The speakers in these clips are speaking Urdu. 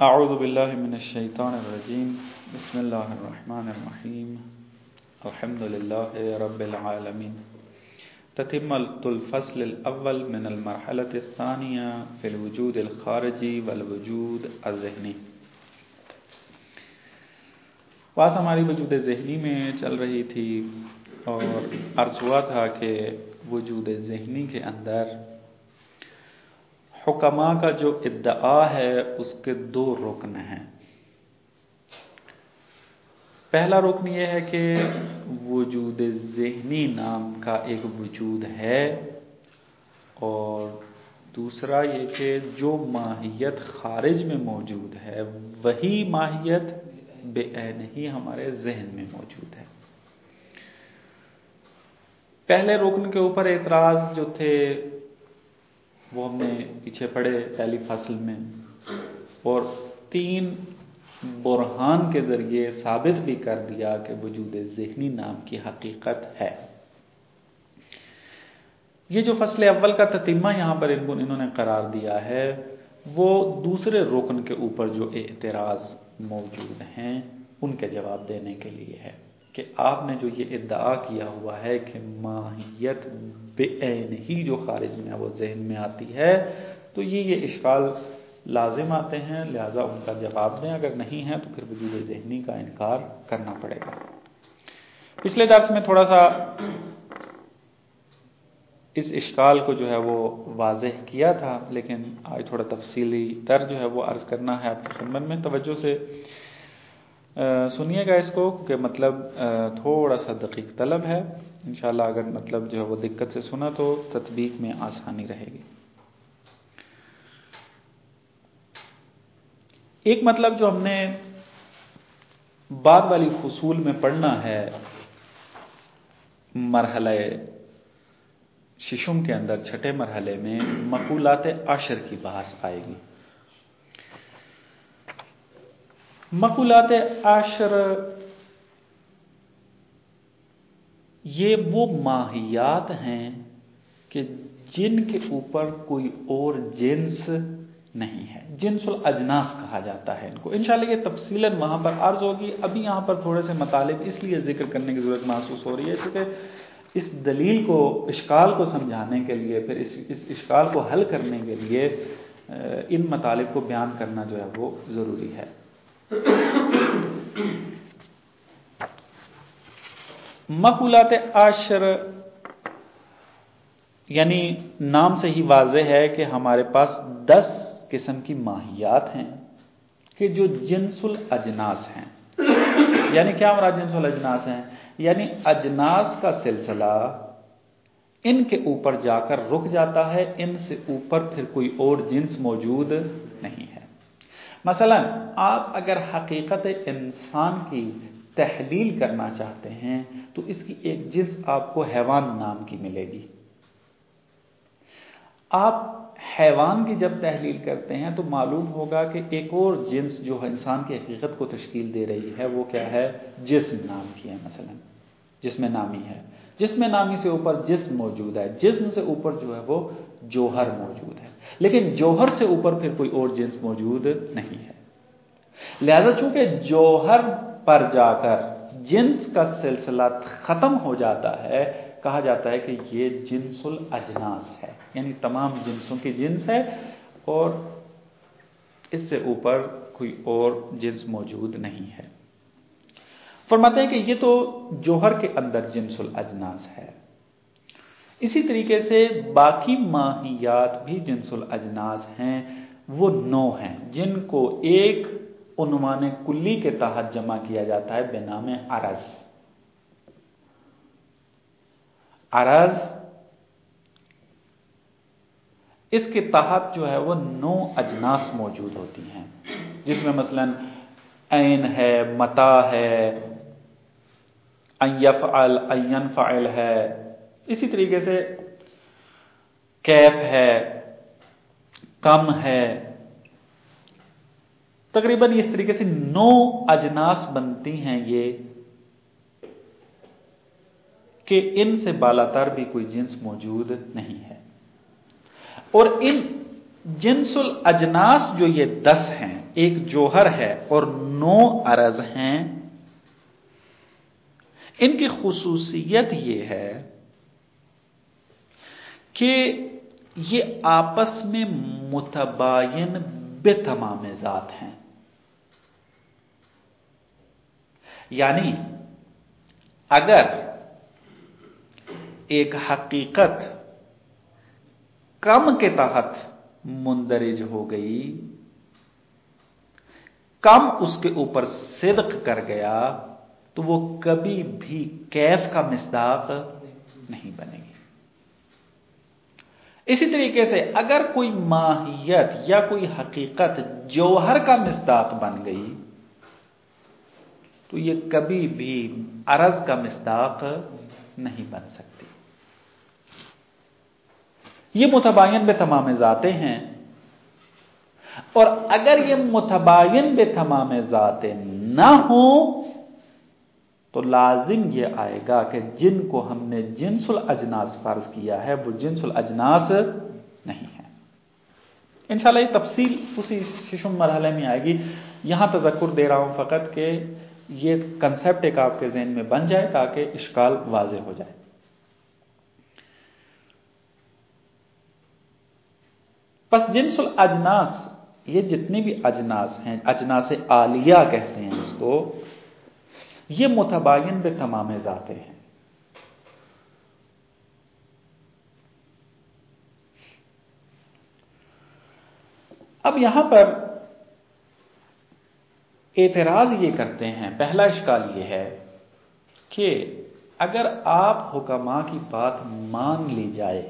اعوذ باللہ من الشیطان الرجیم بسم اللہ الرحمن الرحیم الحمد للہ رب العالمین تتمۃ الفصل الاول من المرحلة الثانیہ فی الوجود الخارجی والوجود الذہنی۔ بات ہماری وجود ذہنی میں چل رہی تھی اور عرض ہوا تھا کہ وجود ذہنی کے اندر حکماء کا جو ادعا ہے اس کے دو رکن ہیں۔ پہلا رکن یہ ہے کہ وجود ذہنی نام کا ایک وجود ہے، اور دوسرا یہ کہ جو ماہیت خارج میں موجود ہے وہی ماہیت بے عین ہی ہمارے ذہن میں موجود ہے۔ پہلے رکن کے اوپر اعتراض جو تھے وہ ہم نے پیچھے پڑھے پہلی فصل میں، اور 3 برہان کے ذریعے ثابت بھی کر دیا کہ وجود ذہنی نام کی حقیقت ہے۔ یہ جو فصل اول کا تتمہ یہاں پر انہوں نے قرار دیا ہے وہ دوسرے رکن کے اوپر جو اعتراض موجود ہیں ان کے جواب دینے کے لیے ہے کہ آپ نے جو یہ ادعا کیا ہوا ہے کہ ماہیت بے عین ہی جو خارج میں وہ ذہن میں آتی ہے، تو یہ اشکال لازم آتے ہیں، لہذا ان کا جواب دیں۔ اگر نہیں ہے تو پھر وجود ذہنی کا انکار کرنا پڑے گا۔ پچھلے درس میں تھوڑا سا اس اشکال کو جو ہے وہ واضح کیا تھا، لیکن آج تھوڑا تفصیلی تر جو ہے وہ عرض کرنا ہے آپ کی خدمت میں۔ توجہ سے سنیے گا اس کو کہ مطلب تھوڑا سا دقیق طلب ہے۔ انشاءاللہ اگر مطلب جو ہے وہ دقت سے سنا تو تطبیق میں آسانی رہے گی۔ ایک مطلب جو ہم نے بعد والی فصول میں پڑھنا ہے، مرحلہ ششم کے اندر چھٹے مرحلے میں مقولات عشر کی بحث آئے گی۔ مقولات عشر یہ وہ ماہیات ہیں کہ جن کے اوپر کوئی اور جنس نہیں ہے، جنس الاجناس کہا جاتا ہے ان کو۔ انشاءاللہ یہ تفصیلاً وہاں پر عرض ہوگی۔ ابھی یہاں پر تھوڑے سے مطالب اس لیے ذکر کرنے کی ضرورت محسوس ہو رہی ہے کیونکہ اس دلیل کو، اشکال کو سمجھانے کے لیے، پھر اس اشکال کو حل کرنے کے لیے ان مطالب کو بیان کرنا جو ہے وہ ضروری ہے۔ مقولات عشر یعنی نام سے ہی واضح ہے کہ ہمارے پاس 10 قسم کی ماہیات ہیں کہ جو جنس الاجناس ہیں۔ یعنی کیا مراد جنس الاجناس ہیں؟ یعنی اجناس کا سلسلہ ان کے اوپر جا کر رک جاتا ہے، ان سے اوپر پھر کوئی اور جنس موجود نہیں ہے۔ مثلا آپ اگر حقیقت انسان کی تحلیل کرنا چاہتے ہیں تو اس کی ایک جنس آپ کو حیوان نام کی ملے گی۔ آپ حیوان کی جب تحلیل کرتے ہیں تو معلوم ہوگا کہ ایک اور جنس جو انسان کی حقیقت کو تشکیل دے رہی ہے وہ کیا ہے؟ جسم نام کی ہے۔ مثلا جسم نامی ہے، جسم نامی سے اوپر جسم موجود ہے، جسم سے اوپر جو ہے وہ جوہر موجود ہے، لیکن جوہر سے اوپر پھر کوئی اور جنس موجود نہیں ہے۔ لہذا چونکہ جوہر پر جا کر جنس کا سلسلہ ختم ہو جاتا ہے، کہا جاتا ہے کہ یہ جنس الاجناس ہے، یعنی تمام جنسوں کی جنس ہے اور اس سے اوپر کوئی اور جنس موجود نہیں ہے۔ فرماتے ہیں کہ یہ تو جوہر کے اندر جنس الاجناس ہے۔ اسی طریقے سے باقی ماہیات بھی جنس الاجناس ہیں، وہ 9 ہیں جن کو ایک عنوان کلی کے تحت جمع کیا جاتا ہے بنام عرض۔ عرض اس کے تحت جو ہے وہ 9 اجناس موجود ہوتی ہیں، جس میں مثلا عین ہے، متاع ہے، ان یفعل، ان ینفعل ہے، اسی طریقے سے کیف ہے، کم ہے۔ تقریباً اس طریقے سے 9 اجناس بنتی ہیں یہ کہ ان سے بالاتر بھی کوئی جنس موجود نہیں ہے۔ اور ان جنس الاجناس جو یہ 10 ہیں ایک جوہر ہے اور 9 عرض ہیں، ان کی خصوصیت یہ ہے کہ یہ آپس میں متباین بے تمام ذات ہیں. یعنی اگر ایک حقیقت کم کے تحت مندرج ہو گئی، کم اس کے اوپر صدق کر گیا، تو وہ کبھی بھی کیف کا مصداق نہیں بنے گی. اسی طریقے سے اگر کوئی ماہیت یا کوئی حقیقت جوہر کا مصداق بن گئی تو یہ کبھی بھی عرض کا مصداق نہیں بن سکتی. یہ متباین بے تمام ذاتیں ہیں، اور اگر یہ متباین بے تمام ذاتیں نہ ہوں تو لازم یہ آئے گا کہ جن کو ہم نے جنس الاجناس فرض کیا ہے وہ جنس الاجناس نہیں ہے. انشاءاللہ یہ تفصیل اسی 6 مرحلے میں آئے گی. یہاں تذکر دے رہا ہوں فقط کہ یہ کنسیپٹ ایک آپ کے ذہن میں بن جائے تاکہ اشکال واضح ہو جائے. پس جنس الاجناس، یہ جتنی بھی اجناس ہیں، اجناس عالیہ کہتے ہیں اس کو، یہ متباین بے تمام ذاتیں ہیں. اب یہاں پر اعتراض یہ کرتے ہیں، پہلا اشکال یہ ہے کہ اگر آپ حکماء کی بات مان لی جائے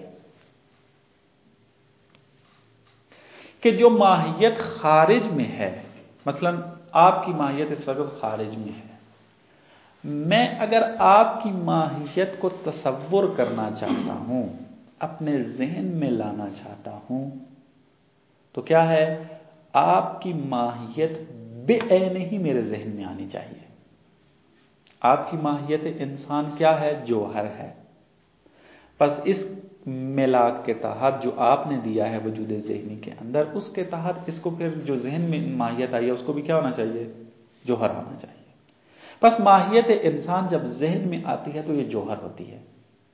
کہ جو ماہیت خارج میں ہے، مثلا آپ کی ماہیت اس وقت خارج میں ہے، میں اگر آپ کی ماہیت کو تصور کرنا چاہتا ہوں، اپنے ذہن میں لانا چاہتا ہوں، تو کیا ہے، آپ کی ماہیت بے عین ہی میرے ذہن میں آنی چاہیے. آپ کی ماہیت انسان کیا ہے؟ جوہر ہے. پس اس ملاک کے تحت جو آپ نے دیا ہے وجود ذہنی کے اندر، اس کے تحت اس کو پھر جو ذہن میں ماہیت آئی ہے اس کو بھی کیا ہونا چاہیے؟ جوہر ہونا چاہیے. پس ماہیت انسان جب ذہن میں آتی ہے تو یہ جوہر ہوتی ہے.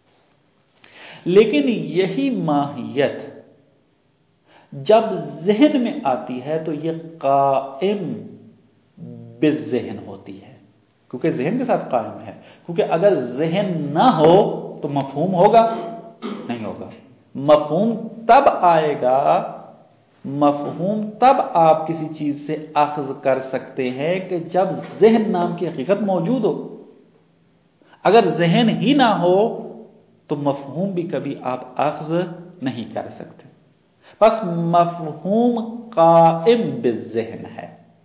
لیکن یہی ماہیت جب ذہن میں آتی ہے تو یہ قائم بالذہن ہوتی ہے، کیونکہ ذہن کے ساتھ قائم ہے. کیونکہ اگر ذہن نہ ہو تو مفہوم ہوگا؟ نہیں ہوگا. مفہوم تب آئے گا، مفہوم تب آپ کسی چیز سے اخذ کر سکتے ہیں کہ جب ذہن نام کی حقیقت موجود ہو. اگر ذہن ہی نہ ہو تو مفہوم بھی کبھی آپ اخذ نہیں کر سکتے. بس مفہوم قائم بالذہن ہے،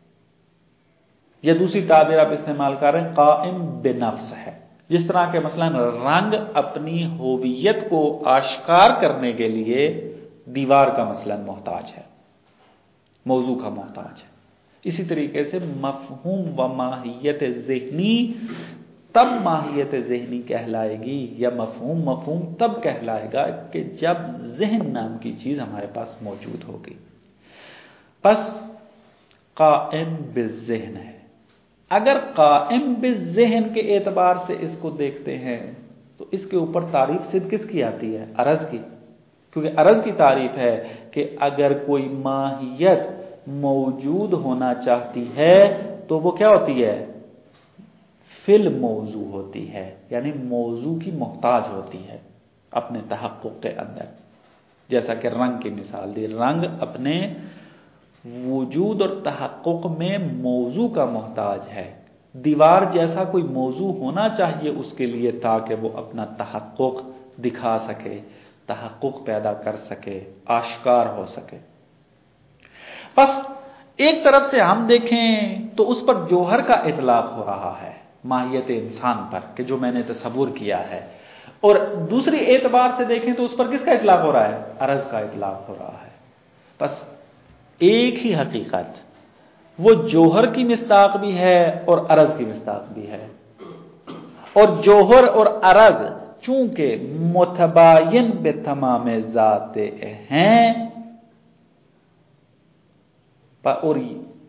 یا دوسری تعبیر آپ استعمال کر رہے ہیں قائم بنفس ہے. جس طرح کہ مثلا رنگ اپنی ہویت کو آشکار کرنے کے لیے دیوار کا مثلا محتاج ہے، موضوع کا محتاج ہے. اسی طریقے سے مفہوم و ماہیت ذہنی تب ماہیت ذہنی کہلائے گی، یا مفہوم تب کہلائے گا کہ جب ذہن نام کی چیز ہمارے پاس موجود ہوگی. پس قائم بالذہن ہے. اگر قائم بالذہن کے اعتبار سے اس کو دیکھتے ہیں تو اس کے اوپر تعریف صرف کس کی آتی ہے؟ عرض کی. کیونکہ عرض کی تعریف ہے کہ اگر کوئی ماہیت موجود ہونا چاہتی ہے تو وہ کیا ہوتی ہے؟ فل موضوع ہوتی ہے، یعنی موضوع کی محتاج ہوتی ہے اپنے تحقق کے اندر. جیسا کہ رنگ کی مثال دی، رنگ اپنے وجود اور تحقق میں موضوع کا محتاج ہے. دیوار جیسا کوئی موضوع ہونا چاہیے اس کے لیے تاکہ وہ اپنا تحقق دکھا سکے، تحقق پیدا کر سکے، آشکار ہو سکے. بس ایک طرف سے ہم دیکھیں تو اس پر جوہر کا اطلاق ہو رہا ہے، ماہیت انسان پر، کہ جو میں نے تصور کیا ہے، اور دوسری اعتبار سے دیکھیں تو اس پر کس کا اطلاق ہو رہا ہے؟ عرض کا اطلاق ہو رہا ہے. بس ایک ہی حقیقت وہ جوہر کی مصداق بھی ہے اور عرض کی مصداق بھی ہے. اور جوہر اور عرض چونکہ متباین بے تمام ذات ہیں، اور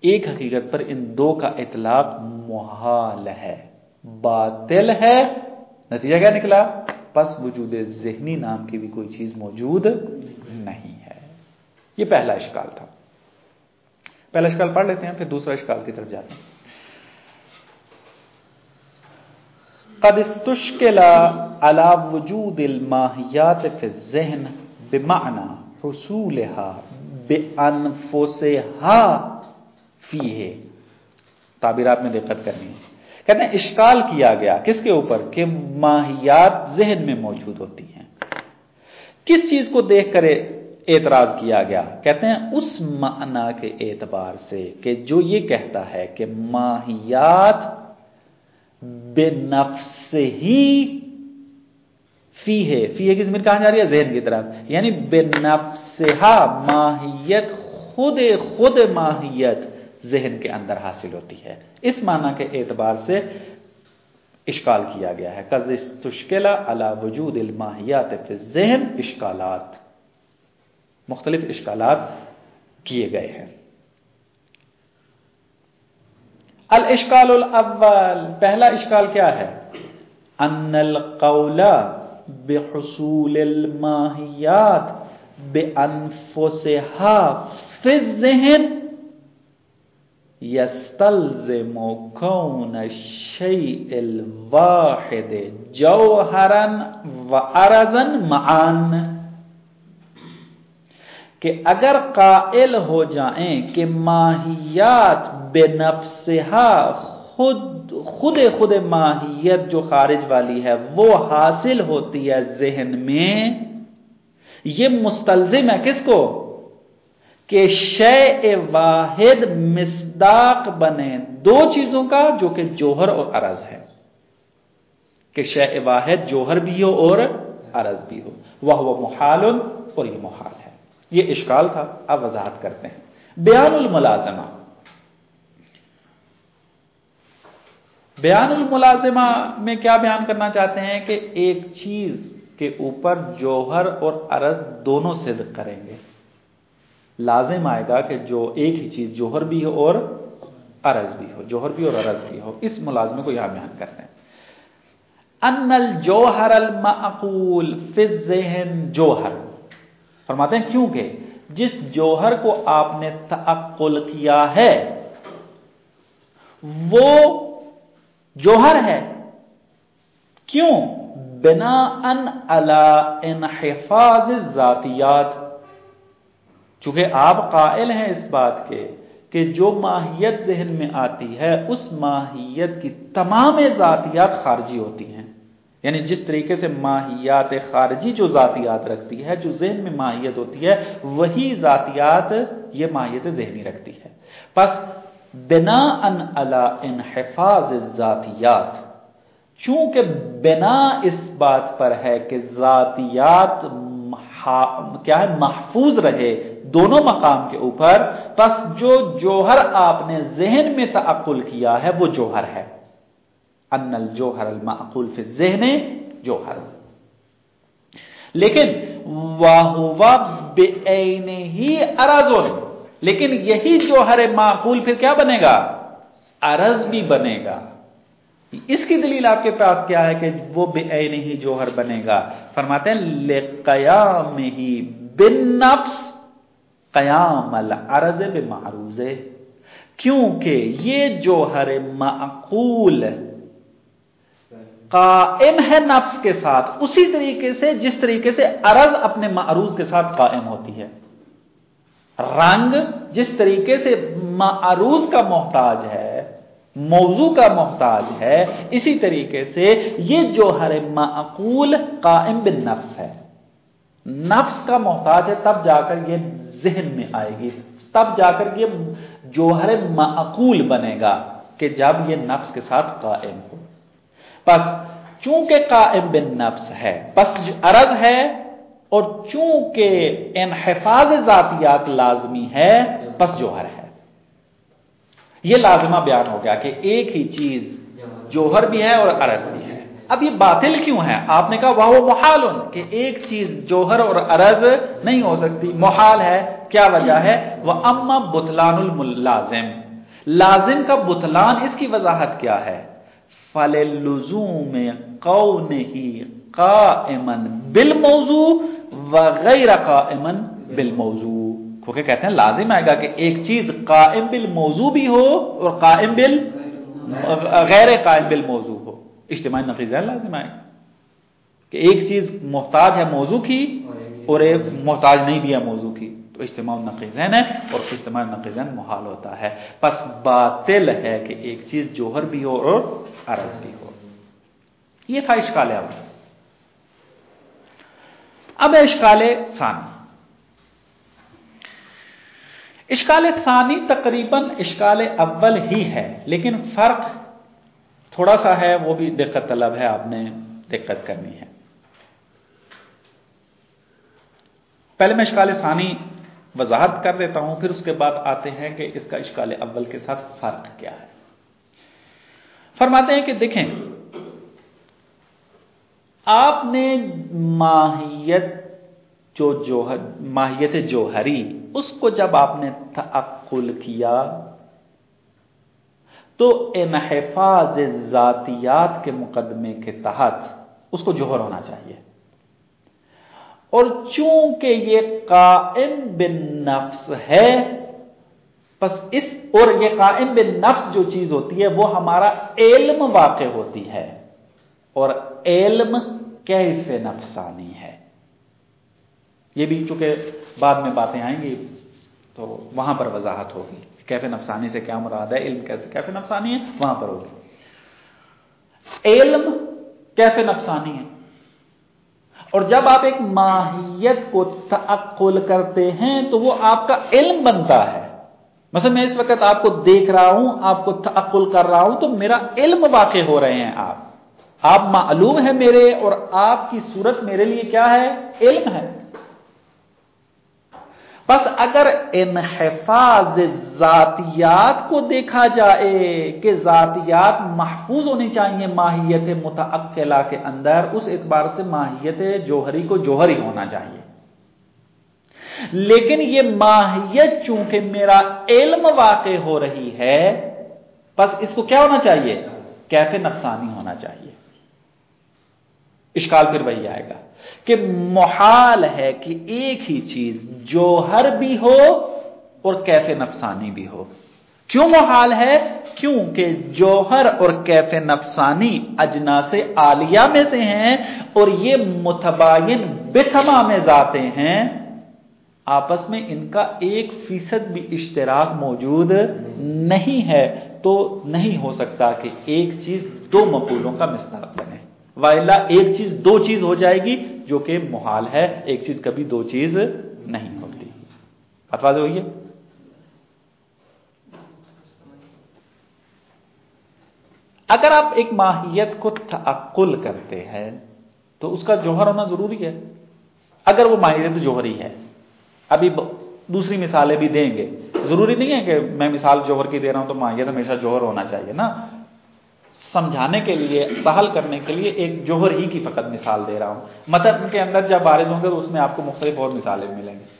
ایک حقیقت پر ان دو کا اطلاق محال ہے، باطل ہے، نتیجہ کیا نکلا؟ پس وجود ذہنی نام کی بھی کوئی چیز موجود نہیں ہے۔ یہ پہلا اشکال تھا۔ پہلا اشکال پڑھ لیتے ہیں، پھر دوسرا اشکال کی طرف جاتے ہیں۔ قد استشکل على وجود الماہیات فی الذہن بمعنى حصولها بانفسها فیہ۔ تعبیرات میں دقت کرنی ہے۔ کہتے ہیں اشکال کیا گیا کس کے اوپر؟ کہ ماہیات ذہن میں موجود ہوتی ہیں۔ کس چیز کو دیکھ کر اعتراض کیا گیا؟ کہتے ہیں اس معنی کے اعتبار سے کہ جو یہ کہتا ہے کہ ماہیات بنفس ہی فی کی ضمیر کہاں جا رہی ہے؟ ذہن کی طرف، یعنی بنفسہا ماہیت، خود ماہیت ذہن کے اندر حاصل ہوتی ہے۔ اس معنی کے اعتبار سے اشکال کیا گیا ہے۔ قد استشکل علی وجود الماہیات فی الذہن، اشکالات، مختلف اشکالات کیے گئے ہیں۔ الاشکال الاول، پہلا اشکال کیا ہے؟ ان القول بحصول الماہیات بانفسها فی الذہن یستلزم کون الشیء الواحد جوہرا وعرضا معا، کہ اگر قائل ہو جائیں کہ ماہیات بنفسہا، خود ماہیت جو خارج والی ہے وہ حاصل ہوتی ہے ذہن میں، یہ مستلزم ہے کس کو؟ کہ شیء واحد مصداق بنے دو چیزوں کا جو کہ جوہر اور عرض ہے، کہ شیء واحد جوہر بھی ہو اور عرض بھی ہو، وہو محال، اور یہ محال ہے۔ یہ اشکال تھا، اب وضاحت کرتے ہیں۔ بیان الملازمہ، بیان الملازمہ میں کیا بیان کرنا چاہتے ہیں؟ کہ ایک چیز کے اوپر جوہر اور عرض دونوں صدق کریں گے، لازم آئے گا کہ جو ایک ہی چیز جوہر بھی ہو اور عرض بھی ہو، جوہر بھی اور عرض بھی ہو۔ اس ملازمے کو یہاں بیان کرتے ہیں۔ ان الجوہر المعقول فی الذہن جوہر، فرماتے ہیں کیونکہ جس جوہر کو آپ نے تعقل کیا ہے وہ جوہر ہے، کیوں؟ بناء علی انحفاظ الذاتیات، چونکہ آپ قائل ہیں اس بات کے کہ جو ماہیت ذہن میں آتی ہے اس ماہیت کی تمام ذاتیات خارجی ہوتی ہیں، یعنی جس طریقے سے ماہیات خارجی جو ذاتیات رکھتی ہے، جو ذہن میں ماہیت ہوتی ہے وہی ذاتیات یہ ماہیت ذہنی رکھتی ہے۔ پس بناء علی انحفاظ الذاتیات، چونکہ بنا اس بات پر ہے کہ ذاتیات کیا ہے؟ محفوظ رہے دونوں مقام کے اوپر، پس جو جوہر آپ نے ذہن میں تعقل کیا ہے وہ جوہر ہے۔ ان الجوہر المعقول فی الذہن جوہر، لیکن وَهُوَ بِعَيْنِهِ عَرَضٌ، لیکن یہی جوہر معقول پھر کیا بنے گا؟ عرض بھی بنے گا۔ اس کی دلیل آپ کے پاس کیا ہے کہ وہ بعینہ جوہر بنے گا؟ فرماتے ہیں لِقَيَامِهِ بِالنَّفْسِ قیام العرض بمعروض، کیونکہ یہ جوہر معقول قائم ہے نفس کے ساتھ اسی طریقے سے جس طریقے سے عرض اپنے معروض کے ساتھ قائم ہوتی ہے۔ رنگ جس طریقے سے معروض کا محتاج ہے، موضوع کا محتاج ہے، اسی طریقے سے یہ جوہر معقول قائم بالنفس ہے، نفس کا محتاج ہے، تب جا کر یہ ذہن میں آئے گی، تب جا کر یہ جوہر معقول بنے گا کہ جب یہ نفس کے ساتھ قائم ہو۔ پس چونکہ قائم بالنفس ہے پس عرض ہے، اور چونکہ انحفاظ ذاتیات لازمی ہے پس جوہر ہے۔ یہ لازمہ بیان ہو گیا کہ ایک ہی چیز جوہر بھی ہے اور عرض بھی ہے۔ اب یہ باطل کیوں ہے؟ آپ نے کہا وَهُوَ مُحَالٌ، کہ ایک چیز جوہر اور عرض نہیں ہو سکتی، محال ہے۔ کیا وجہ ہے؟ وَأَمَّا بُطْلَانُ الْمُلَازِمِ، لازم کا بطلان اس کی وضاحت کیا ہے؟ فَلِلُّزُومِ قَوْنِهِ قَائِمًا بِالْمَوْضُوع وَغَيْرَ قَائِمًا بِالْمَوْضُوع، کیونکہ کہتے ہیں لازم آئے گا کہ ایک چیز قائم بالموضوع بھی ہو اور قائم غیر قائم بالموضوع ہو، اجتماعی نقیضین لازم آئے گا کہ ایک چیز محتاج ہے موضوع کی اور ایک محتاج نہیں بھی ہے موضوع کی، تو اجتماع النقیضین ہے، اور اجتماع النقیضین محال ہوتا ہے، پس باطل ہے کہ ایک چیز جوہر بھی ہو اور عرض بھی ہو۔ یہ تھا اشکال اول۔ اب اشکال ثانی۔ اشکال ثانی تقریباً اشکال اول ہی ہے، لیکن فرق تھوڑا سا ہے، وہ بھی دقت طلب ہے، آپ نے دقت کرنی ہے۔ پہلے میں اشکال ثانی وضاحت کر دیتا ہوں، پھر اس کے بعد آتے ہیں کہ اس کا اشکال اول کے ساتھ فرق کیا ہے۔ فرماتے ہیں کہ دیکھیں، آپ نے ماہیت جوہری، اس کو جب آپ نے تعقل کیا تو انحفاظ ذاتیات کے مقدمے کے تحت اس کو جوہر ہونا چاہیے، اور چونکہ یہ قائم بالنفس ہے، پس اور یہ قائم بالنفس جو چیز ہوتی ہے وہ ہمارا علم واقع ہوتی ہے، اور علم کیف نفسانی ہے۔ یہ بھی چونکہ بعد میں باتیں آئیں گی تو وہاں پر وضاحت ہوگی، کیف نفسانی سے کیا مراد ہے، علم کیسے کیف نفسانی ہے، وہاں پر ہوگی۔ علم کیف نفسانی ہے، اور جب آپ ایک ماہیت کو تعقل کرتے ہیں تو وہ آپ کا علم بنتا ہے۔ مثلا میں اس وقت آپ کو دیکھ رہا ہوں، آپ کو تعقل کر رہا ہوں، تو میرا علم واقع ہو رہے ہیں، آپ معلوم ہے میرے، اور آپ کی صورت میرے لیے کیا ہے، علم ہے۔ بس اگر انحفاظ ذاتیات کو دیکھا جائے کہ ذاتیات محفوظ ہونی چاہیے ماہیت متعقلہ کے اندر، اس اعتبار سے ماہیت جوہری کو جوہری ہونا چاہیے، لیکن یہ ماہیت چونکہ میرا علم واقع ہو رہی ہے، بس اس کو کیا ہونا چاہیے، کیف نفسانی ہونا چاہیے۔ اشکال پھر وہی آئے گا کہ محال ہے کہ ایک ہی چیز جوہر بھی ہو اور کیف نفسانی بھی ہو۔ کیوں محال ہے؟ کیونکہ جوہر اور کیف نفسانی اجناس عالیہ میں سے ہیں، اور یہ متباین بتمام ذاتیں ہیں، آپس میں ان کا 1% بھی اشتراک موجود نہیں ہے، تو نہیں ہو سکتا کہ ایک چیز دو مفعولوں کا مصداق بنے، وإلا ایک چیز دو چیز ہو جائے گی، جو کہ محال ہے، ایک چیز کبھی دو چیز نہیں ہوتی۔ بات واضح ہوئی ہے؟ اگر آپ ایک ماہیت کو تعقل کرتے ہیں تو اس کا جوہر ہونا ضروری ہے، اگر وہ ماہیت جوہری ہے۔ ابھی دوسری مثالیں بھی دیں گے، ضروری نہیں ہے کہ میں مثال جوہر کی دے رہا ہوں تو ماہیت ہمیشہ جوہر ہونا چاہیے نا، سمجھانے کے لیے، سہل کرنے کے لیے ایک جوہر ہی کی فقط مثال دے رہا ہوں، متن کے اندر جب وارد ہوں گے تو اس میں آپ کو مختلف اور مثالیں ملیں گی۔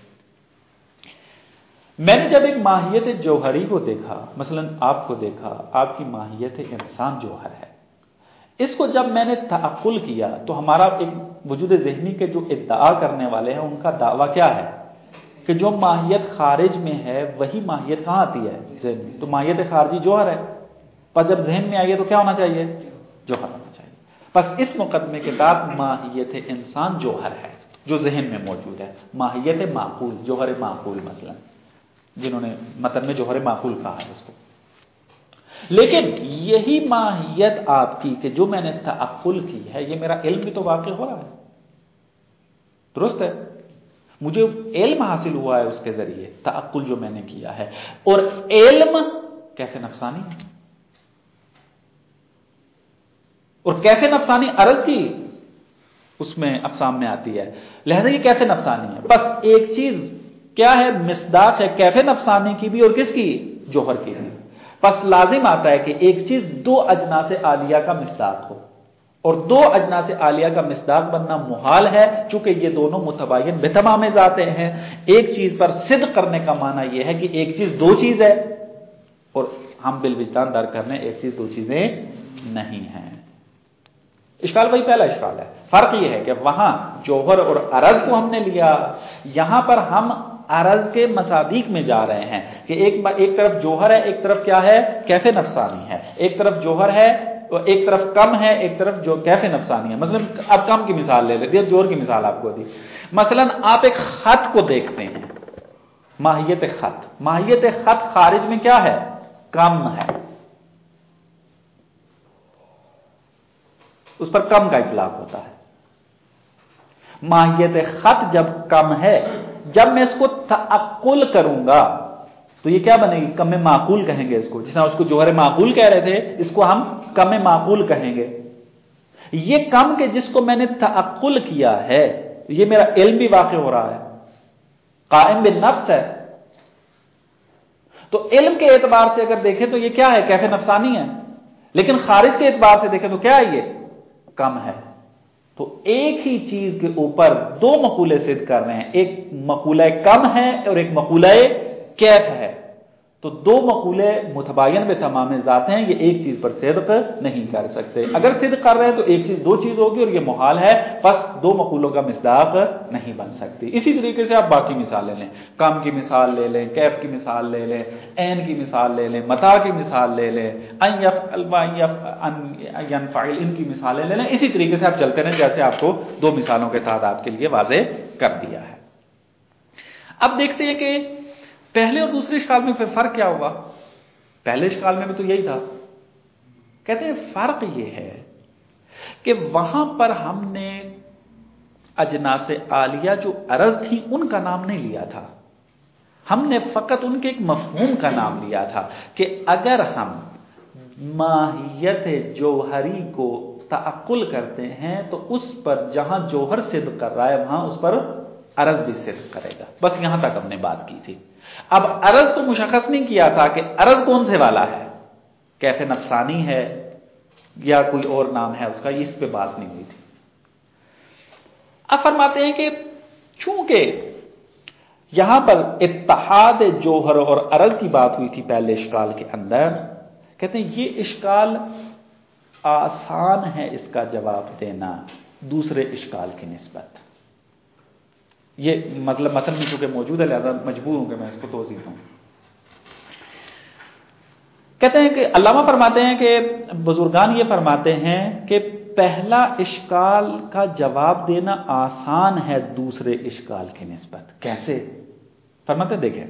میں نے جب ایک ماہیت جوہری کو دیکھا، مثلا آپ کو دیکھا، آپ کی ماہیت انسان جوہر ہے، اس کو جب میں نے تعقل کیا تو ہمارا ایک وجود ذہنی کے جو ادعا کرنے والے ہیں ان کا دعویٰ کیا ہے کہ جو ماہیت خارج میں ہے وہی ماہیت کہاں آتی ہے، ذہن میں، تو ماہیت خارجی جوہر ہے، پر جب ذہن میں آئیے تو کیا ہونا چاہیے، جوہر ہونا چاہیے۔ پس اس مقدمے کے بعد ماہیت انسان جوہر ہے جو ذہن میں موجود ہے، ماہیت معقول، جوہر معقول، مثلا جنہوں نے متن میں جوہر معقول کہا ہے اس کو۔ لیکن یہی ماہیت آپ کی کہ جو میں نے تعقل کی ہے، یہ میرا علم بھی تو واقع ہو رہا ہے، درست ہے، مجھے علم حاصل ہوا ہے اس کے ذریعے، تعقل جو میں نے کیا ہے، اور علم کیف نفسانی ہے، اور کیف نفسانی عرض کی اس میں اقسام میں آتی ہے، لہذا یہ کیف نفسانی ہے۔ بس ایک چیز کیا ہے، مصداق ہے کیف نفسانی کی بھی اور کس کی، جوہر کی بھی، بس لازم آتا ہے کہ ایک چیز دو اجناس عالیہ کا مصداق ہو، اور دو اجناس عالیہ کا مصداق بننا محال ہے، چونکہ یہ دونوں متباین بتمام ذاتیں ہیں۔ ایک چیز پر صدق کرنے کا معنی یہ ہے کہ ایک چیز دو چیز ہے، اور ہم بالوجدان درک کرنے ایک چیز دو چیزیں نہیں ہیں۔ اشکال وہی پہلا اشکال ہے، فرق یہ ہے کہ وہاں جوہر اور عرض کو ہم نے لیا، یہاں پر ہم عرض کے مصادیق میں جا رہے ہیں کہ ایک طرف جوہر ہے، ایک طرف کیا ہے، کیف نفسانی ہے، ایک طرف جوہر ہے ایک طرف کم ہے، ایک طرف جو کیف نفسانی ہے۔ مثلا اب کم کی مثال لے لیتے ہیں، جوہر کی مثال آپ کو دی۔ مثلا آپ ایک خط کو دیکھتے ہیں، ماہیت خط، ماہیت خط خارج میں کیا ہے، کم ہے، اس پر کم کا اطلاق ہوتا ہے۔ ماہیت خط جب کم ہے، جب میں اس کو تعقل کروں گا تو یہ کیا بنے گی، کم معقول کہیں گے اس کو، جس طرح اس کو جوہر معقول کہہ رہے تھے، اس کو ہم کم معقول کہیں گے۔ یہ کم کے جس کو میں نے تعقل کیا ہے، یہ میرا علم بھی واقع ہو رہا ہے، قائم بالنفس ہے، تو علم کے اعتبار سے اگر دیکھیں تو یہ کیا ہے، کیف نفسانی ہے، لیکن خارج کے اعتبار سے دیکھیں تو کیا ہے، یہ کم ہے۔ تو ایک ہی چیز کے اوپر دو مقولے صدق کر رہے ہیں، ایک مقولہ کم ہے اور ایک مقولہ کیف ہے، تو دو مقولے متباین بے تمام ذات ہیں، یہ ایک چیز پر صدق نہیں کر سکتے۔ اگر صدق کر رہے ہیں تو ایک چیز دو چیز ہوگی اور یہ محال ہے، بس دو مقولوں کا مصداق نہیں بن سکتی۔ اسی طریقے سے آپ باقی مثالیں لیں، کم کی مثال لے لیں، کیف کی مثال لے لیں، عین کی مثال لے لیں، متاع کی مثال لے لیں، ان یفعل و ان ینفعل، ان کی مثالیں لے لیں، اسی طریقے سے آپ چلتے رہیں جیسے آپ کو دو مثالوں کے تعداد کے لیے واضح کر دیا ہے۔ اب دیکھتے ہیں کہ پہلے اور دوسرے اشکال میں پھر فرق کیا ہوگا۔ پہلے اشکال میں بھی تو یہی تھا، کہتے ہیں فرق یہ ہے کہ وہاں پر ہم نے اجناس عالیہ جو عرض تھی ان کا نام نہیں لیا تھا، ہم نے فقط ان کے ایک مفہوم کا نام لیا تھا کہ اگر ہم ماہیت جوہری کو تعقل کرتے ہیں تو اس پر جہاں جوہر صدق کر رہا ہے وہاں اس پر عرض بھی صدق کرے گا، بس یہاں تک ہم نے بات کی تھی۔ اب عرض کو مشخص نہیں کیا تھا کہ عرض کون سے والا ہے، کیف نفسانی ہے یا کوئی اور نام ہے اس کا، اس پہ بات نہیں ہوئی تھی۔ اب فرماتے ہیں کہ چونکہ یہاں پر اتحاد جوہر اور عرض کی بات ہوئی تھی پہلے اشکال کے اندر، کہتے ہیں یہ اشکال آسان ہے اس کا جواب دینا دوسرے اشکال کی نسبت، یہ مطلب متن میں چونکہ موجود ہے لہذا مجبور ہوں کہ میں اس کو توضیح دوں۔ کہتے ہیں کہ علامہ فرماتے ہیں کہ بزرگان یہ فرماتے ہیں کہ پہلا اشکال کا جواب دینا آسان ہے دوسرے اشکال کی نسبت۔ کیسے؟ فرماتے ہیں دیکھیں،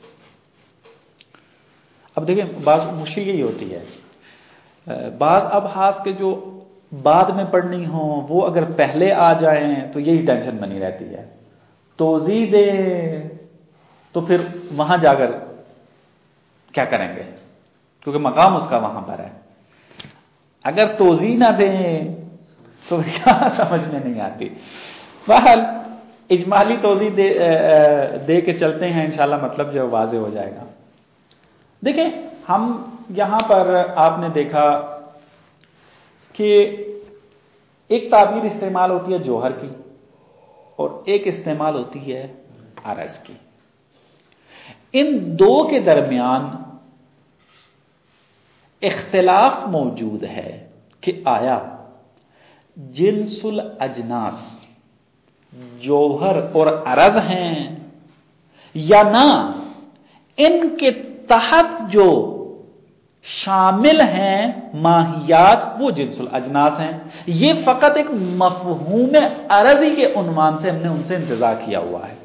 اب دیکھیں بعض مشکل یہی ہوتی ہے، بعض ابحاث کے جو بعد میں پڑھنی ہوں وہ اگر پہلے آ جائیں تو یہی ٹینشن بنی رہتی ہے، توضیح دیں تو پھر وہاں جا کر کیا کریں گے، کیونکہ مقام اس کا وہاں پر ہے، اگر توضیح نہ دیں تو کیا سمجھ میں نہیں آتی۔ بہرحال اجمالی توضیح دے کے چلتے ہیں، انشاءاللہ مطلب جو واضح ہو جائے گا۔ دیکھیں ہم یہاں پر آپ نے دیکھا کہ ایک تعبیر استعمال ہوتی ہے جوہر کی اور ایک استعمال ہوتی ہے عرض کی، ان دو کے درمیان اختلاف موجود ہے کہ آیا جنس الاجناس جوہر اور عرض ہیں یا نہ، ان کے تحت جو شامل ہیں ماہیات وہ جنس الاجناس ہیں۔ یہ فقط ایک مفہوم عرضی کے عنوان سے ہم نے ان سے انتزاع کیا ہوا ہے۔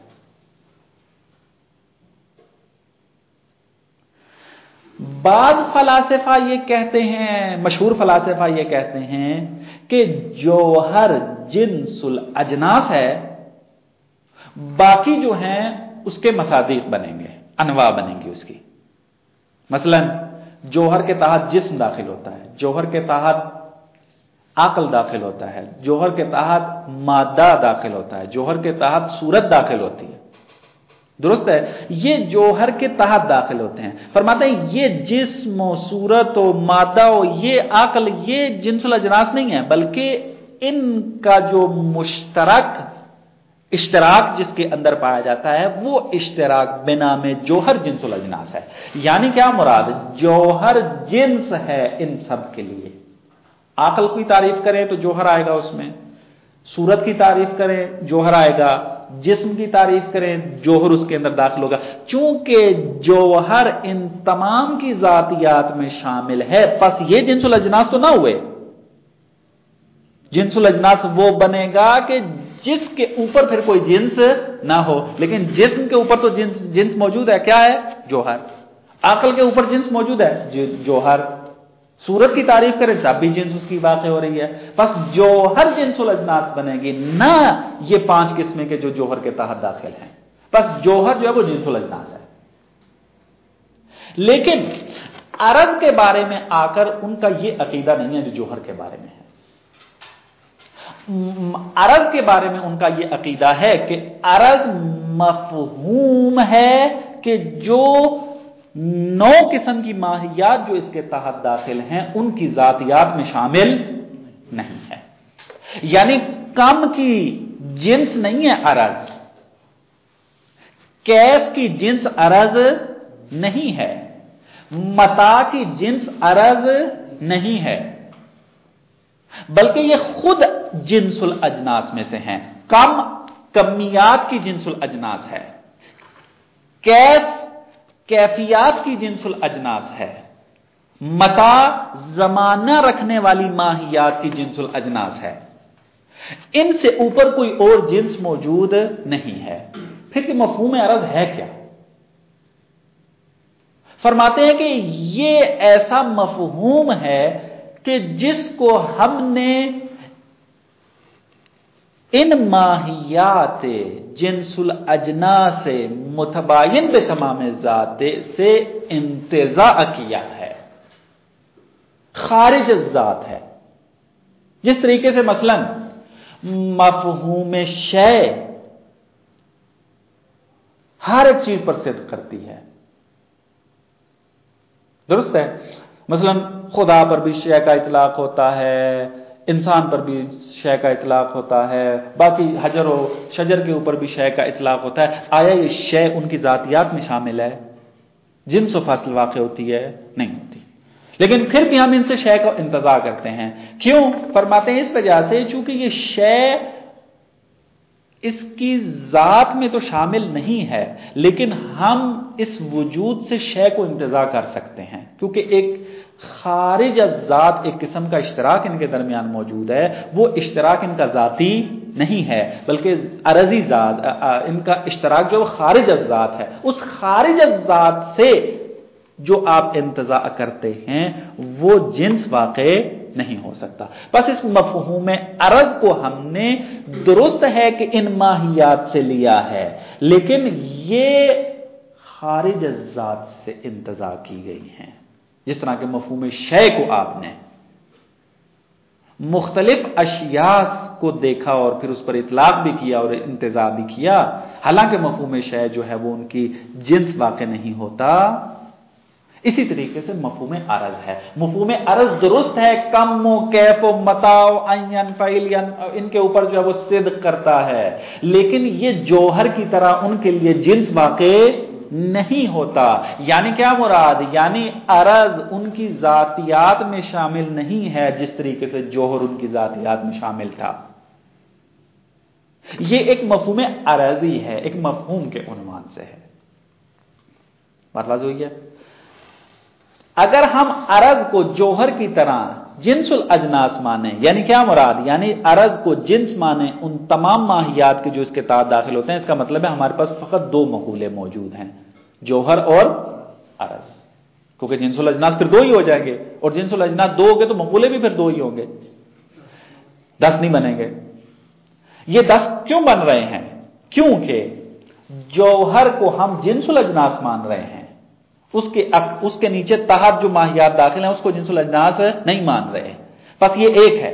بعض فلاسفہ یہ کہتے ہیں، مشہور فلاسفہ یہ کہتے ہیں کہ جوہر جنس الاجناس ہے، باقی جو ہیں اس کے مصادیق بنیں گے، انواع بنیں گی اس کی۔ مثلا جوہر کے تحت جسم داخل ہوتا ہے، جوہر کے تحت عقل داخل ہوتا ہے، جوہر کے تحت مادہ داخل ہوتا ہے، جوہر کے تحت صورت داخل ہوتی ہے، درست ہے، یہ جوہر کے تحت داخل ہوتے ہیں۔ فرماتے ہیں یہ جسم و صورت و مادہ و یہ عقل یہ جنس الاجناس نہیں ہے، بلکہ ان کا جو مشترک اشتراک جس کے اندر پایا جاتا ہے وہ اشتراک بنام جوہر جنس الاجناس ہے. یعنی کیا مراد؟ جوہر جنس ہے ان سب کے لیے. عقل کی تعریف کریں تو جوہر آئے گا اس میں، صورت کی تعریف کریں جوہر آئے گا، جسم کی تعریف کریں جوہر اس کے اندر داخل ہوگا. چونکہ جوہر ان تمام کی ذاتیات میں شامل ہے، پس یہ جنس الاجناس تو نہ ہوئے. جنس الاجناس وہ بنے گا کہ جس کے اوپر پھر کوئی جنس نہ ہو، لیکن جسم کے اوپر تو جنس موجود ہے. کیا ہے؟ جوہر. عقل کے اوپر جنس موجود ہے، جوہر. صورت کی تعریف کریں تب بھی جنس اس کی واقع ہو رہی ہے. بس جوہر جنس الاجناس بنے گی، نہ یہ 5 قسمیں کے جو جوہر کے تحت داخل ہیں. بس جوہر جو ہے وہ جنس الاجناس ہے. لیکن عرض کے بارے میں آ کر ان کا یہ عقیدہ نہیں ہے جو جوہر کے بارے میں ہے. عرض کے بارے میں ان کا یہ عقیدہ ہے کہ عرض مفہوم ہے کہ جو 9 قسم کی ماہیات جو اس کے تحت داخل ہیں ان کی ذاتیات میں شامل نہیں ہے. یعنی کم کی جنس نہیں ہے عرض، کیف کی جنس عرض نہیں ہے، متاع کی جنس عرض نہیں ہے، بلکہ یہ خود جنس الاجناس میں سے ہیں. کمیات کی جنس الاجناس ہے، کیفیات کی جنس الاجناس ہے، متاع زمانہ رکھنے والی ماہیات کی جنس الاجناس ہے. ان سے اوپر کوئی اور جنس موجود نہیں ہے. پھر کہ مفہوم عرض ہے کیا؟ فرماتے ہیں کہ یہ ایسا مفہوم ہے کہ جس کو ہم نے ان ماہیات جنس الاجناس متباین بتمام ذات سے انتزاع کیا ہے، خارج الذات ہے. جس طریقے سے مثلا مفہوم شے ہر ایک چیز پر صدق کرتی ہے، درست ہے. مثلا خدا پر بھی شے کا اطلاق ہوتا ہے، انسان پر بھی شے کا اطلاق ہوتا ہے، باقی حجر و شجر کے اوپر بھی شے کا اطلاق ہوتا ہے. آیا یہ شے ان کی ذاتیات میں شامل ہے؟ جنس و فصل واقع ہوتی ہے؟ نہیں ہوتی. لیکن پھر بھی ہم ان سے شے کا انتزاع کرتے ہیں. کیوں؟ فرماتے ہیں اس وجہ سے چونکہ یہ شے اس کی ذات میں تو شامل نہیں ہے، لیکن ہم اس وجود سے شے کو انتزاع کر سکتے ہیں، کیونکہ ایک خارج از ذات ایک قسم کا اشتراک ان کے درمیان موجود ہے. وہ اشتراک ان کا ذاتی نہیں ہے بلکہ عرضی ذات، ان کا اشتراک جو خارج از ذات ہے. اس خارج از ذات سے جو آپ انتزاع کرتے ہیں وہ جنس واقع نہیں ہو سکتا. بس اس مفہوم عرض کو ہم نے درست ہے کہ ان ماہیات سے لیا ہے، لیکن یہ خارج از ذات سے انتزاع کی گئی ہیں. جس طرح کہ مفہوم شے کو آپ نے مختلف اشیاء کو دیکھا اور پھر اس پر اطلاق بھی کیا اور انتزاع بھی کیا، حالانکہ مفہوم شے جو ہے وہ ان کی جنس واقع نہیں ہوتا. اسی طریقے سے مفہوم عرض ہے. مفہوم عرض درست ہے کم و کیف و متاع و عین فعل ان کے اوپر جو ہے وہ صدق کرتا ہے، لیکن یہ جوہر کی طرح ان کے لیے جنس واقع نہیں ہوتا. یعنی کیا مراد؟ یعنی عرض ان کی ذاتیات میں شامل نہیں ہے جس طریقے سے جوہر ان کی ذاتیات میں شامل تھا. یہ ایک مفہوم عرضی ہے، ایک مفہوم کے عنوان سے ہے. بات واضح ہوئی ہے؟ اگر ہم عرض کو جوہر کی طرح جنس الاجناس مانیں، یعنی کیا مراد؟ یعنی عرض کو جنس مانیں ان تمام ماہیات کے جو اس کے تحت داخل ہوتے ہیں، اس کا مطلب ہے ہمارے پاس فقط 2 مقولے موجود ہیں، جوہر اور عرض. کیونکہ جنس الاجناس پھر 2 ہی ہو جائیں گے، اور جنس الاجناس 2 ہو گے تو مقولے بھی پھر 2 ہی ہوں گے، 10 نہیں بنیں گے. یہ 10 کیوں بن رہے ہیں؟ کیونکہ جوہر کو ہم جنس الاجناس مان رہے ہیں، اس کے نیچے تحت جو ماہیات داخل ہیں اس کو جنس الاجناس نہیں مان رہے. بس یہ ایک ہے.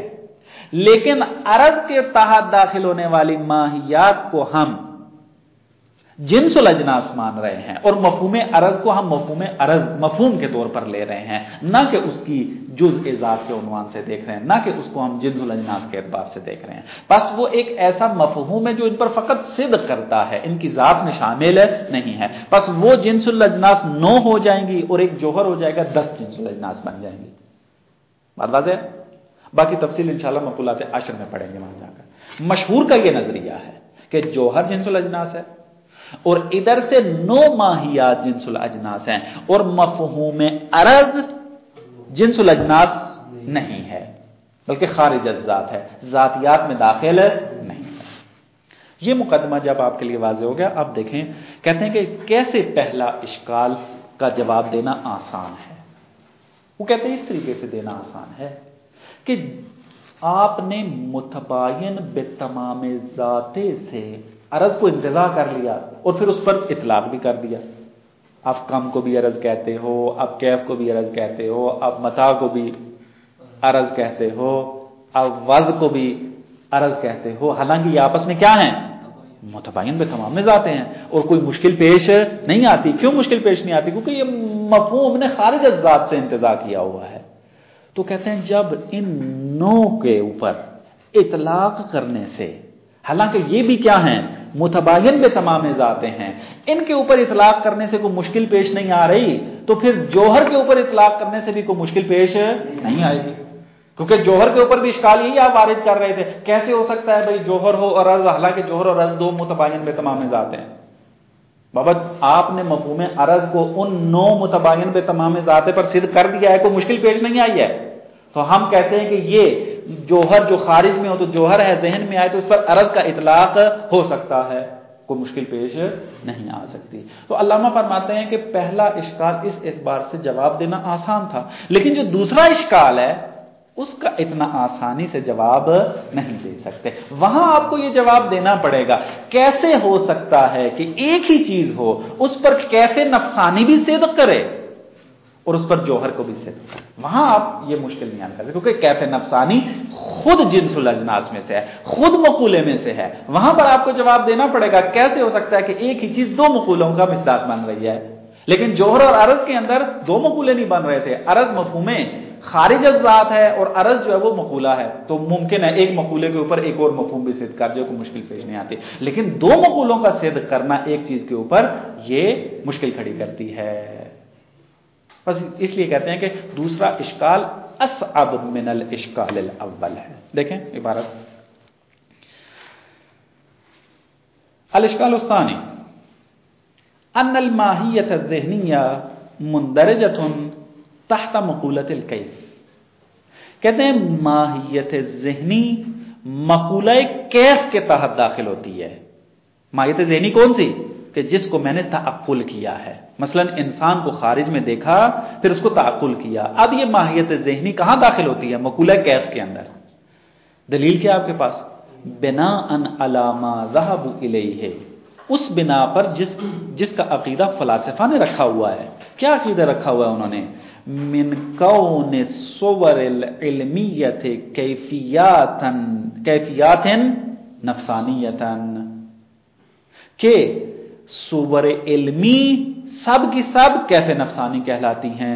لیکن عرض کے تحت داخل ہونے والی ماہیات کو ہم जिन्सुल अजनास मान रहे हैं और मफहूम अरज को हम मफहूम के तौर पर ले रहे हैं, ना कि उसकी जुज़ ज़ात के उन्वान से देख रहे हैं, ना कि उसको हम जिन्सुल अजनास के एतबार से देख रहे हैं। बस वो एक ऐसा मफहूम है जो इन पर फ़कत सिद्क़ करता है, इनकी ज़ात में शामिल नहीं है। बस वो जिन्सुल अजनास 9 हो जाएंगी और एक जौहर हो जाएगा, 10 जिन्सुल अजनास बन जाएंगी। बात वाज़ेह है? बाकी तफसील इंशाअल्लाह मक़ूलात अशर में पढ़ेंगे वहां जाकर। मशहूर का यह नजरिया है कि जौहर जिन्सुल अजनास है और इधर से 9 माहियात जिन्सुल अजनास हैं और मफहूम अरज जिन्सुल अजनास नहीं है, बल्कि खारिज अज़्ज़ात है, ज़ातियात में दाखिल नहीं है। यह मुकदमा जब आपके लिए वाज़ेह हो गया, अब देखें कहते हैं कि कैसे पहला इश्काल का जवाब देना आसान है। वो कहते हैं इस तरीके से देना आसान है कि आपने मुतबायन बेतमाम ज़ाते से अरज को इंतज़ा कर लिया और फिर उस पर इतलाक भी कर दिया। आप कम को भी अरज कहते हो, आप कैफ को भी अरज कहते हो, आप मता को भी अरज कहते हो, आप वज़ को भी अरज कहते हो, हालांकि ये आपस में क्या हैं? मुतबायन बेतमाम में ज़ाते हैं और कोई मुश्किल पेश नहीं आती। क्यों मुश्किल पेश नहीं आती? क्योंकि ये मफ़हूम ने खारिज अज़्ज़ात से इंतज़ा किया हुआ है। तो कहते हैं जब इन 9 के ऊपर इतलाक करने से, हालांकि ये भी क्या हैं? मुतबायन बेतमाम ज़ाते हैं, इनके ऊपर इतलाक करने से कोई मुश्किल पेश नहीं आ रही, तो फिर जौहर के ऊपर इतलाक करने से भी कोई मुश्किल पेश नहीं आएगी। क्योंकि जौहर के ऊपर भी इश्काल यही आप वारिद कर रहे थे, कैसे हो सकता है भाई जौहर हो और अरज, हालांकि जौहर और अरज 2 मुतबायन बेतमाम ज़ाते हैं। बाबा आपने मफ़हूम अरज को उन 9 मुतबायन बेतमाम ज़ाते पर सिद्ध कर दिया है, कोई मुश्किल पेश नहीं आई है। तो हम कहते हैं कि ये जौहर जो खारिज में हो तो जौहर है, जहन में आए तो उस पर अरज का इतलाक हो सकता है, कोई मुश्किल पेश नहीं आ सकती। तो अल्लामा फरमाते हैं कि पहला इश्काल इस एतबार से जवाब देना आसान था, लेकिन जो दूसरा इश्काल है उसका इतना आसानी से जवाब नहीं दे सकते। वहां आपको यह जवाब देना पड़ेगा, कैसे हो सकता है कि एक ही चीज हो उस पर कैफे नफसानी भी सिद्क़ करे और उस पर जौहर को भी सिद्क़ करे। वहां आप ये मुश्किल नहीं आन करते, क्योंकि कैफे नफसानी खुद जिन्सुल अजनास में से है, खुद मकूले में से है। वहां पर आपको जवाब देना पड़ेगा कैसे हो सकता है कि एक ही चीज 2 मकूलों का मिस्दाक बन रही है, लेकिन जौहर और अरज के अंदर 2 मकूले नहीं बन रहे थे। अरज मफहूमे खारिज अज़्ज़ात है और अरज जो है वो मकूला है, तो मुमकिन है एक मकूले के ऊपर एक और मफहूम भी सिद्ध कर, जो को मुश्किल पेश नहीं आती। लेकिन 2 मकूलों का सिद्ध करना एक चीज के ऊपर ये मुश्किल खड़ी करती है। बस इसलिए कहते हैं कि दूसरा इश्काल असअब मिनल इश्काल अव्वल है। देखें इबारत, अल इश्काल अस्सानी अन्नल माहियत अज़्ज़हनिया मुंदरजतुन तहत मक़ूलतिल कैफ। कहते हैं माहियत ज़हनी मक़ूला कैफ के तहत दाखिल होती है। माहियत ज़हनी कौन सी? कि जिसको मैंने तअक्कुल किया है। मसलन इंसान को खारिज में देखा, फिर उसको तअक्कुल किया। अब ये माहियत ज़हनी कहां दाखिल होती है? मक़ूला कैफ के अंदर। दलील क्या आपके पास? बिनाअन अला मा ज़हबू इलैहि, उस बिना पर जिसका अकीदा फलासफा ने रखा हुआ है। क्या अकीदा रखा हुआ है उन्होंने? मिन कौन सुवरिल इल्मियत कैफियातन नफसानियतन, के सुवर इल्मी सब की सब कैफे नफसानी कहलाती हैं।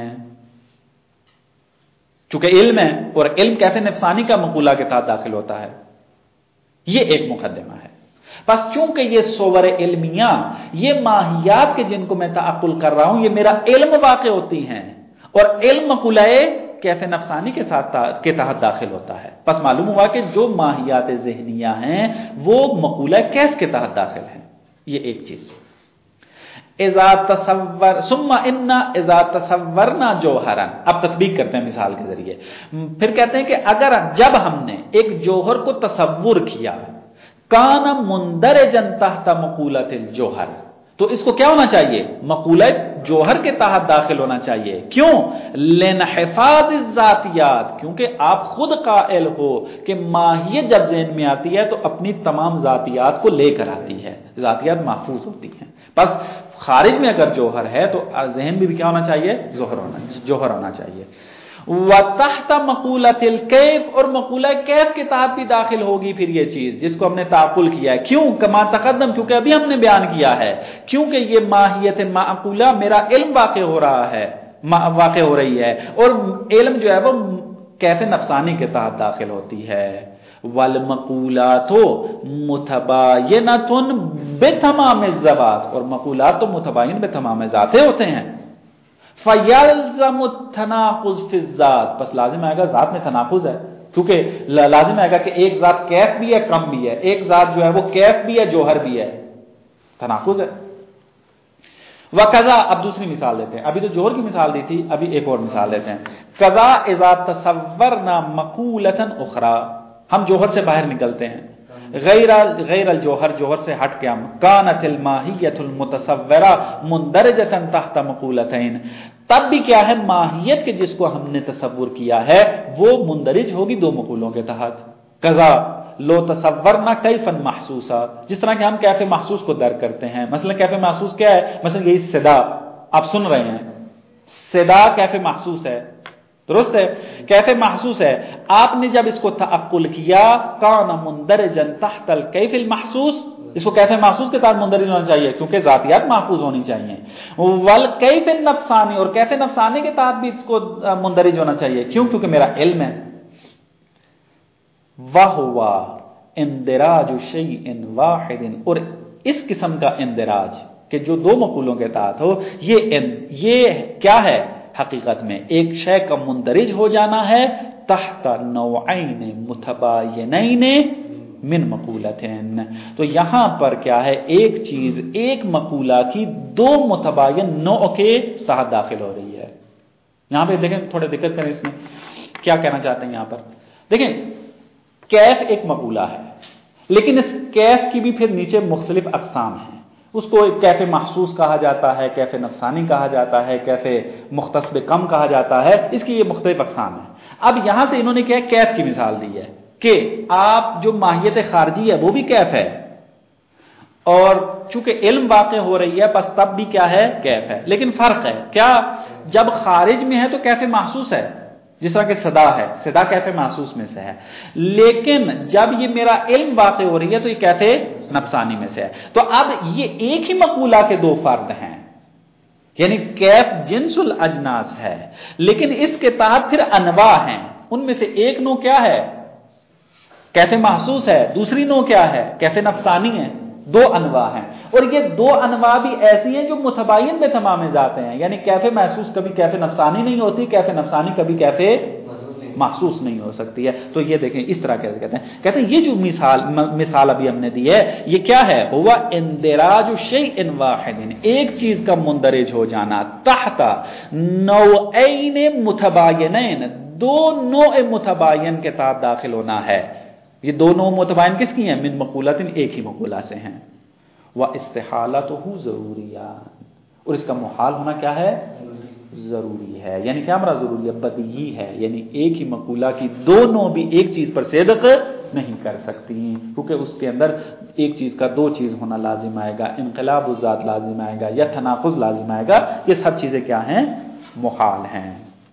चूंकि इल्म है और इल्म कैफे नफसानी का मकूला के तहत दाखिल होता है, यह एक मुकदमा है। बस चूंकि ये सोवर इल्मिया, ये माहियात के जिनको मैं तअक्कुल कर रहा हूं, ये मेरा इल्म वाक़े होती हैं और इल्म मक़ूलाए कैफे नफसानी के तहत दाखिल होता है। बस मालूम हुआ कि जो माहियात ज़हनिया हैं वो मक़ूला कैफ के तहत दाखिल है। ये एक चीज। इज़ा तसव्वर सुम्मा इन्ना इज़ा तसव्वरना जौहरन, अब तत्बीक करते हैं मिसाल के जरिए। फिर कहते हैं कि अगर जब हमने एक जौहर को तसव्वुर किया, काना मुंदरजन तहत मक़ूलतिल जौहर, तो इसको क्या होना चाहिए? मक़ूला जौहर के तहत दाखिल होना चाहिए। क्यों? लिनहिफाज़ ज़ातियात, क्योंकि आप खुद कायल हो कि माहियत जब ज़हन में आती है तो अपनी तमाम ज़ातियात को लेकर आती है, ज़ातियात महफूज होती हैं। बस खारिज में अगर जौहर है तो ज़हन में भी क्या होना चाहिए? जौहर होना चाहिए। وتحت مقولۃ الکیف، اور مقولہ کیف کے تحت بھی داخل ہوگی پھر یہ چیز جس کو ہم نے تعقل کیا ہے. کیوں؟ کما تقدم، کیونکہ ابھی ہم نے بیان کیا ہے، کیونکہ یہ ماہیت معقولہ میرا علم واقع ہو رہی ہے، اور علم جو ہے وہ کیف نفسانی کے تحت داخل ہوتی ہے. والمقولات متباینۃ بتمام الذوات، اور مقولات تو متباین بتمام ذاتیں ہوتے ہیں. فَيَلْزَمُ التَّنَاقُضُ فِي الذَّاتِ، بس لازم آئے گا ذات میں تناقض ہے، کیونکہ لازم آئے گا کہ ایک ذات کیف بھی ہے کم بھی ہے، ایک ذات جو ہے وہ کیف بھی ہے جوہر بھی ہے، تناقض ہے. وَقَذَا، اب دوسری مثال دیتے ہیں، ابھی تو جوہر کی مثال دی تھی، ابھی ایک اور مثال دیتے ہیں. قَذَا اِذَا تَصَوَّرْنَا مَقُولَةً اُخْرَى، ہم جوہر سے باہر نکلتے ہیں، غیر الجوہر، جوہر سے ہٹ کے ہم، کانت الماہیت المتصورہ مندرجۃ تحت مقولتین، تب بھی کیا ہے ماہیت کے جس کو ہم نے تصور کیا ہے وہ مندرج ہوگی دو مقولوں کے تحت. قضا لو تصورنا کیفا محسوسا، جس طرح کہ ہم کیف محسوس کو درک کرتے ہیں. مثلا کیف محسوس کیا ہے؟ مثلا یہی صدا آپ سن رہے ہیں، صدا کیف محسوس ہے، درست ہے، کیف محسوس ہے. آپ نے جب اس کو تعقل کیا، کان مندرجن تحت الکیف المحسوس، اس کو کیف محسوس کے تحت مندرج ہونا چاہیے کیونکہ ذاتیات محفوظ ہونی چاہیے. والکیف النفسانی، اور کیف نفسانی کے تحت بھی اس کو مندرج ہونا چاہیے. کیوں؟ کیونکہ میرا علم ہے. وَهُوَ اندراج شیء واحد، اور اس قسم کا اندراج کہ جو دو مقولوں کے تحت ہو، یہ کیا ہے حقیقت میں ایک شے کا مندرج ہو جانا ہے تحت نوعین متباینین من مقولتین. تو یہاں پر کیا ہے ایک چیز ایک مقولہ کی دو متباین نوع کے تحت داخل ہو رہی ہے. یہاں پہ دیکھیں تھوڑے دقت کریں اس میں کیا کہنا چاہتے ہیں. یہاں پر دیکھیں کیف ایک مقولہ ہے، لیکن اس کیف کی بھی پھر نیچے مختلف اقسام ہیں. اس کو کیف محسوس کہا جاتا ہے، کیف نفسانی کہا جاتا ہے، کیف مختص بکم کہا جاتا ہے. اس کی یہ مختلف اقسام ہیں. اب یہاں سے انہوں نے کیا کیف کی مثال دی ہے کہ آپ جو ماہیت خارجی ہے وہ بھی کیف ہے، اور چونکہ علم واقع ہو رہی ہے بس تب بھی کیا ہے کیف ہے. لیکن فرق ہے کیا؟ جب خارج میں ہے تو کیف محسوس ہے، جس طرح کہ صدا ہے، صدا کیف محسوس میں سے ہے. لیکن جب یہ میرا علم واقع ہو رہی ہے تو یہ کیف نفسانی میں سے ہے. تو اب یہ ایک ہی مقولہ کے دو فرد ہیں، یعنی کیف جنس الاجناس ہے، لیکن اس کے تحت پھر انواع ہیں. ان میں سے ایک نوع کیا ہے کیف محسوس ہے، دوسری نوع کیا ہے کیف نفسانی ہے. دو انواع ہیں، اور یہ دو انواع بھی ایسی ہیں جو متباین میں تمام ذاتیں ہیں. یعنی کیف محسوس کبھی کیف نفسانی نہیں ہوتی، کیف نفسانی کبھی کیف محسوس نہیں ہو سکتی ہے. تو یہ دیکھیں اس طرح کہتے ہیں یہ جو مثال ابھی ہم نے دی ہے یہ کیا ہے؟ ہوا اندراج شیء واحد، ایک چیز کا مندرج ہو جانا تحت نوعین متباینین، دو نوع متباین کے تحت داخل ہونا ہے. یہ دو نوع متباین کس کی ہیں؟ من مقولۃ، ایک ہی مقولہ سے ہیں. واستحالتہ ضروریہ، اور اس کا محال ہونا کیا ہے؟ ضروری ہے. یعنی کیا مراد ضروری ہے؟ بدیہی ہے. یعنی ایک ہی مقولہ کی دو نوع بھی ایک چیز پر صدق نہیں کر سکتی، کیونکہ اس کے اندر ایک چیز کا دو چیز ہونا لازم آئے گا، انقلاب الذات لازم آئے گا یا تناقض لازم آئے گا. یہ سب چیزیں کیا ہیں؟ محال ہیں.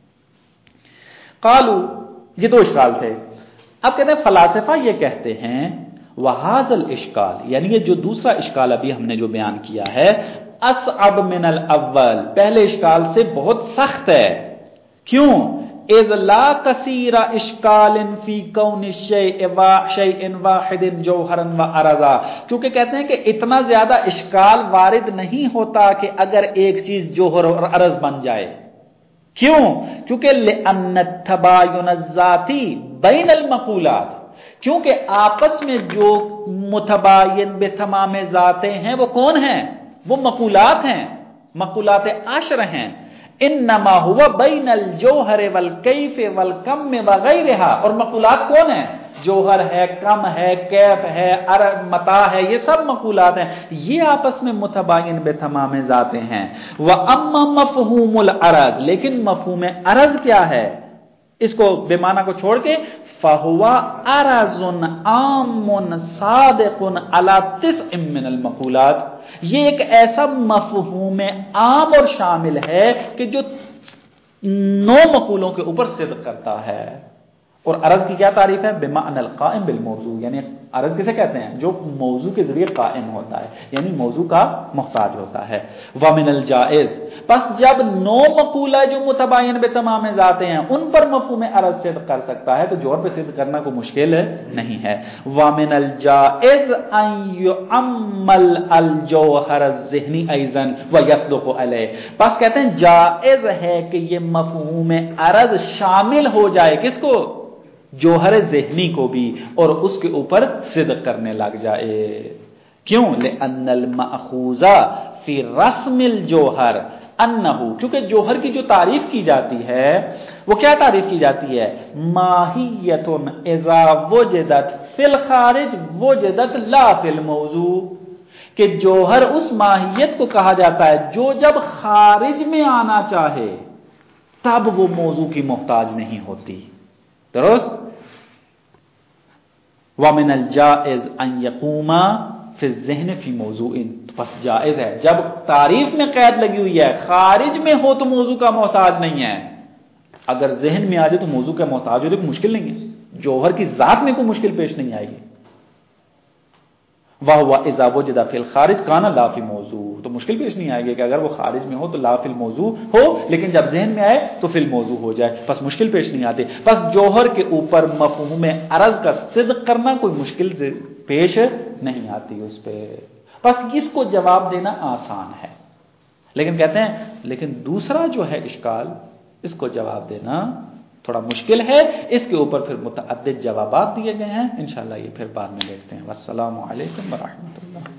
قالوا، یہ دو اشکال تھے. اب کہتے ہیں فلاسفہ یہ کہتے ہیں وَهَذَا الْإِشْكَالِ، یعنی یہ جو دوسرا اشکال ابھی ہم نے جو بیان کیا ہے اصعب من الاول، پہلے اشکال سے بہت سخت ہے. کیوں؟ اذ لا کثیر اشکال فی کون الشیء واحد جوہرا وعرضا، کیونکہ کہتے ہیں کہ اتنا زیادہ اشکال وارد نہیں ہوتا کہ اگر ایک چیز جوہر اور عرض بن جائے. کیوں؟ کیونکہ لأن التباین الذاتی بین المقولات، کیونکہ آپس میں جو متباین بتمام ذاتیں ہیں وہ کون ہیں؟ وہ مقولات ہیں، مقولات عشر ہیں. انما ہوا بین الجوہر والکیف والکم وغیرہا، اور مقولات کون ہیں؟ جوہر ہے، کم ہے، کیف ہے، متاع ہے، یہ سب مقولات ہیں. یہ آپس میں متباین بتمام ذاتیں ہیں. وَأَمَّا مَفْهُومُ الْعَرَض، لیکن مفہوم عرض کیا ہے؟ اس کو بے معنی کو چھوڑ کے فَهُوَ عَرَضٌ عَامٌ صَادِقٌ عَلَى تِسْعٍ مِّنَ الْمَقُولَاتِ، یہ ایک ایسا مفہوم عام اور شامل ہے کہ جو 9 مقولوں کے اوپر صدق کرتا ہے. اور عرض کی کیا تعریف ہے؟ بمعنی القائم بالموضوع، یعنی عرض کسے کہتے ہیں؟ جو موضوع کے ذریعے قائم ہوتا ہے، یعنی موضوع کا محتاج ہوتا ہے. ومن الجائز، پس جب 9 مقولہ جو متباین بتمام ذاتیں ہیں ان پر مفہوم عرض صدق کر سکتا ہے تو جوہر پہ صدق کرنا کوئی مشکل نہیں ہے. ومن الجائز ان يعمل الجوہر الذہنی ایضا ويصدق علیہ، پس کہتے ہیں جائز ہے کہ یہ مفہوم عرض شامل ہو جائے کس کو؟ جوہر ذہنی کو بھی، اور اس کے اوپر صدق کرنے لگ جائے. کیوں؟ لأن المأخوذ فی رسم الجوہر انہ، کیونکہ جوہر کی جو تعریف کی جاتی ہے وہ کیا تعریف کی جاتی ہے؟ ماہیت اذا وجدت فی الخارج وجدت لا فی الموضوع، کہ جوہر اس ماہیت کو کہا جاتا ہے جو جب خارج میں آنا چاہے تب وہ موضوع کی محتاج نہیں ہوتی. درست؟ وَمِنَ الْجَائِزِ أَنْ يَقُومَ فِي الذِّهْنِ فِي مَوْضُوعٍ، بس جائز ہے جب تعریف میں قید لگی ہوئی ہے خارج میں ہو تو موضوع کا محتاج نہیں ہے، اگر ذہن میں آ جائے تو موضوع کا محتاج ہو تو مشکل نہیں ہے، جوہر کی ذات میں کوئی مشکل پیش نہیں آئے گی. وَهُوَ إِذَا وُجِدَ فِي الْخَارِجِ كَانَ لَا فِي الْمَوْضُوعِ، تو مشکل پیش نہیں آئے گی کہ اگر وہ خارج میں ہو تو لا فی الموضوع ہو، لیکن جب ذہن میں آئے تو فی الموضوع ہو جائے، پس مشکل پیش نہیں آتی. پس جوہر کے اوپر مفہوم عرض کا صدق کرنا کوئی مشکل پیش نہیں آتی اس پہ. پس اس کو جواب دینا آسان ہے، لیکن کہتے ہیں لیکن دوسرا جو ہے اشکال، اس کو جواب دینا تھوڑا مشکل ہے. اس کے اوپر پھر متعدد جوابات دیے گئے ہیں، انشاءاللہ یہ پھر بعد میں دیکھتے ہیں. والسلام علیکم ورحمۃ اللہ.